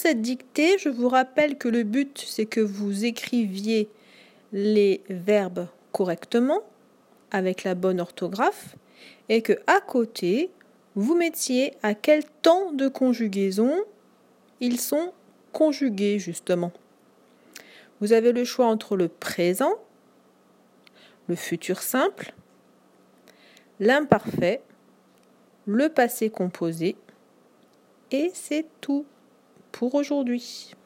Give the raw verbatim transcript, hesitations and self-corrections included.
cette dictée, je vous rappelle que le but, c'est que vous écriviez les verbes correctement, avec la bonne orthographe, et que à côté, vous mettiez à quel temps de conjugaison ils sont conjugués, justement. Vous avez le choix entre le présent, le futur simple, l'imparfait, le passé composé, et c'est tout pour aujourd'hui.